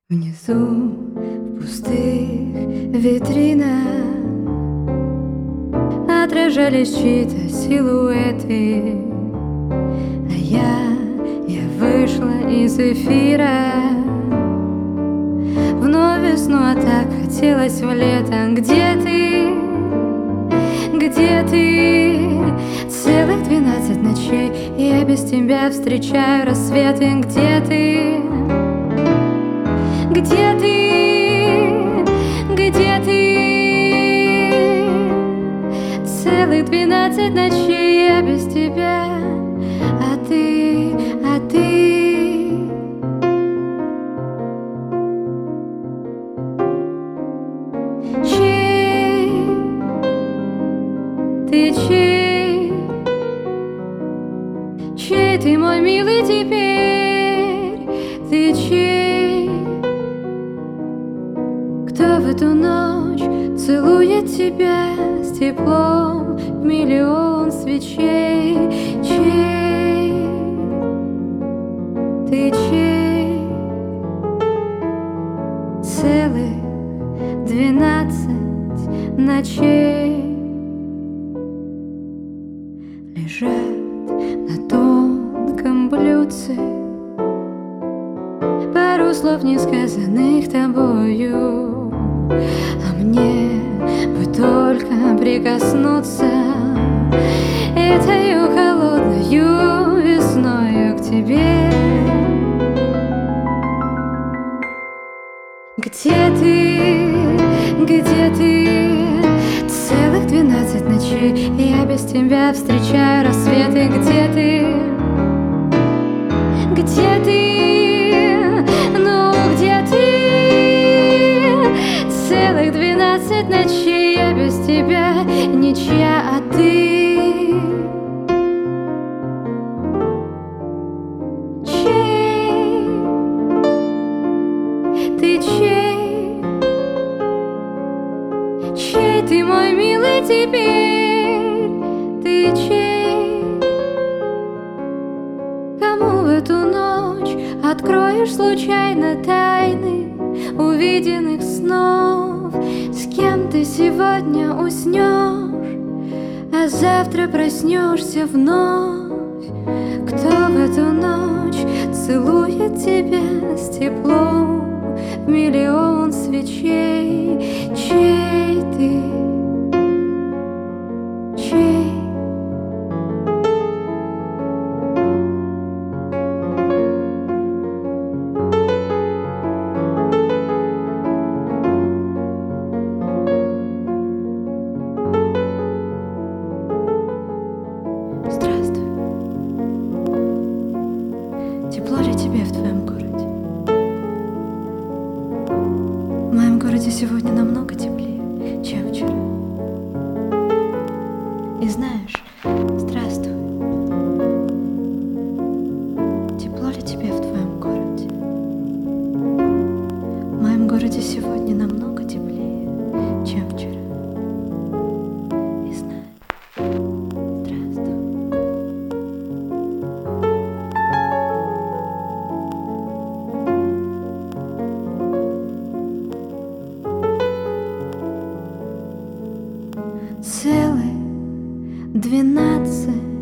Внизу в пустых витринах отражались чьи-то силуэты, а я вышла из эфира. Вновь весну, а так хотелось в лето. Где ты? Где ты? Целых 12 ночей я без тебя встречаю рассветы. Где ты? Где ты? Где ты? Целых 12 ночей я без тебя, а ты, а ты. Чей? Ты чей? Чей ты, мой милый, теперь? Ты чей? Кто в эту ночь целует тебя с теплом в миллион свечей? Чей? Ты чей? Целых 12 ночей лежат на тонком блюдце пару слов, не сказанных тобою, а мне бы только прикоснуться этою холодною весною к тебе. Где ты? Где ты? Целых 12 ночей я без тебя встречаю рассветы. Где ты? Где ты? Ну где ты? Целых 12 ночей я без тебя ничья, а ты чей? Ты чей? Чей ты, мой милый, теперь? Ты чей? Кому в эту ночь откроешь случайно тайны увиденных снов? С кем ты сегодня уснешь, а завтра проснешься вновь? Кто в эту ночь целует тебя с теплом в миллион свечей? Чей ты? Чей? Здравствуй. Тепло ли тебе в твоем городе? В моем городе сегодня намного теплее, чем вчера. И знаешь, здравствуй. Тепло ли тебе в твоем городе? В моем городе сегодня намного теплее, чем вчера. И знаешь, здравствуй. Целых 12